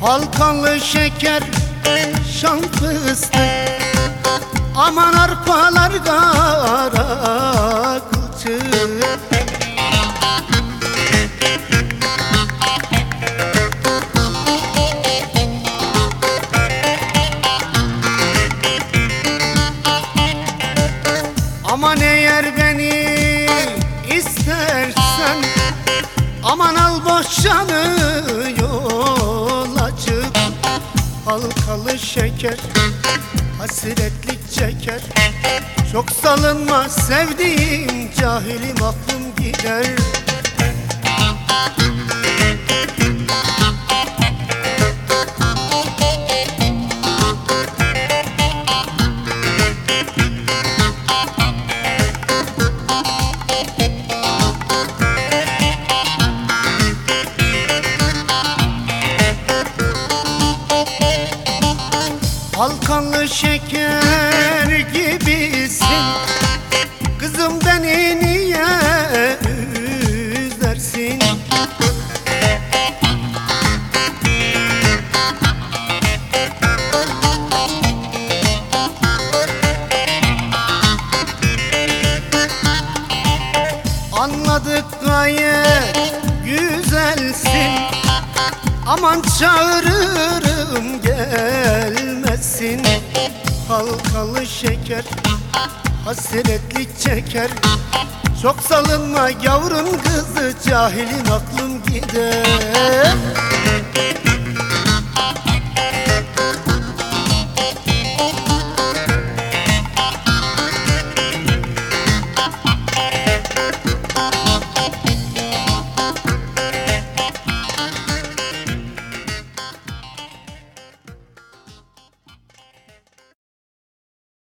Halkalı şeker, şan fıstık, aman arpalar kara kılçık. Aman eğer beni istersen, aman al boşanı yola çık. Halkalı şeker hasretlik çeker, çok salınma sevdiğim, cahilim aklım gider. Halkalı şeker gibisin, kızım beni niye üzersin? Anladık gayet güzelsin, aman çağırırım gelmesin. Halkalı şeker hasretlik çeker, çok salınma yavrun kızı, cahilim aklım gider.